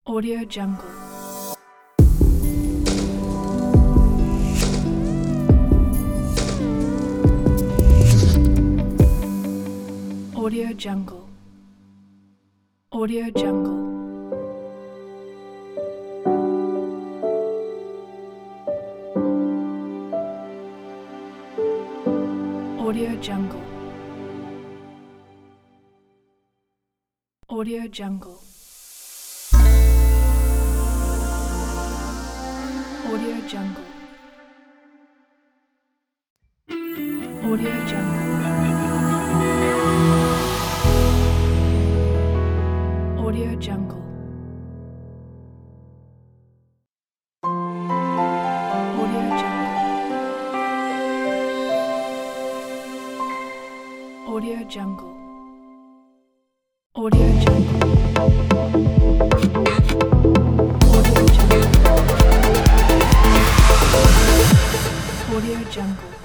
Audio Jungle. Audio Jungle. Audio Jungle. Audio Jungle. Audio Jungle. Audio Jungle. Audio Jungle. Audio Jungle. Audio Jungle. Audio Jungle. Audio Jungle. Audio Jungle. Audio Jungle.